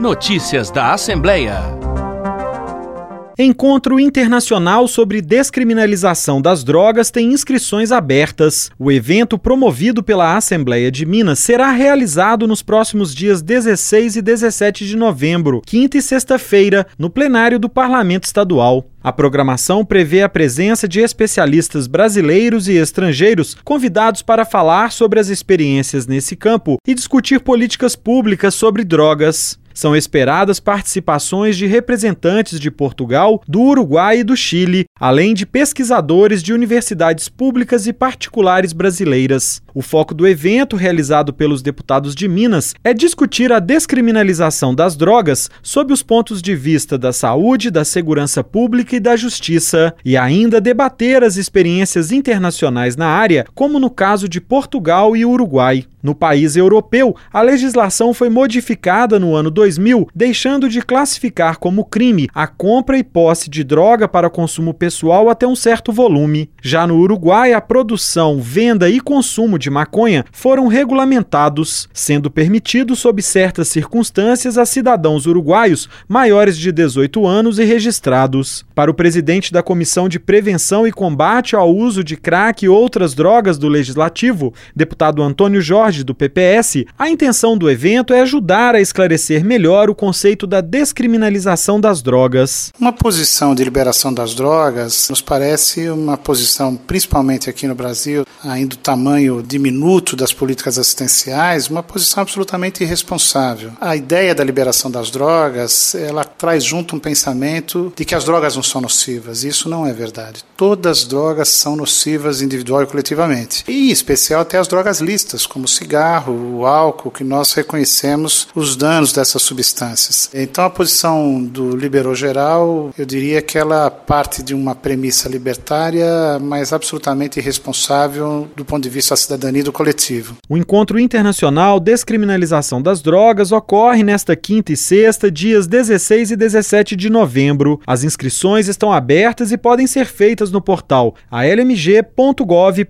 Notícias da Assembleia. Encontro Internacional sobre Descriminalização das Drogas tem inscrições abertas. O evento, promovido pela Assembleia de Minas, será realizado nos próximos dias 16 e 17 de novembro, quinta e sexta-feira, no plenário do Parlamento Estadual. A programação prevê a presença de especialistas brasileiros e estrangeiros convidados para falar sobre as experiências nesse campo e discutir políticas públicas sobre drogas. São esperadas participações de representantes de Portugal, do Uruguai e do Chile, além de pesquisadores de universidades públicas e particulares brasileiras. O foco do evento, realizado pelos deputados de Minas, é discutir a descriminalização das drogas sob os pontos de vista da saúde, da segurança pública e da justiça, e ainda debater as experiências internacionais na área, como no caso de Portugal e Uruguai. No país europeu, a legislação foi modificada no ano 2000, deixando de classificar como crime a compra e posse de droga para consumo pessoal até um certo volume. Já no Uruguai, a produção, venda e consumo de maconha foram regulamentados, sendo permitido sob certas circunstâncias a cidadãos uruguaios maiores de 18 anos e registrados. Para o presidente da Comissão de Prevenção e Combate ao Uso de Crack e outras drogas do Legislativo, deputado Antônio Jorge, do PPS, a intenção do evento é ajudar a esclarecer melhor o conceito da descriminalização das drogas. Uma posição de liberação das drogas nos parece uma posição, principalmente aqui no Brasil, ainda o tamanho diminuto das políticas assistenciais, uma posição absolutamente irresponsável. A ideia da liberação das drogas, ela traz junto um pensamento de que as drogas não são nocivas. Isso não é verdade. Todas as drogas são nocivas individual e coletivamente. E, em especial, até as drogas lícitas, como o cigarro, o álcool, que nós reconhecemos os danos dessas substâncias. Então, a posição do liberou geral, eu diria que ela parte de uma premissa libertária, mas absolutamente irresponsável do ponto de vista da cidadania e do coletivo. O Encontro Internacional Descriminalização das Drogas ocorre nesta quinta e sexta, dias 16 e 17 de novembro. As inscrições estão abertas e podem ser feitas no portal almg.gov.br.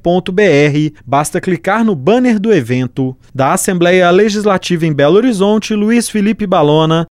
Basta clicar no banner do evento. Da Assembleia Legislativa em Belo Horizonte, Luiz Felipe Balona.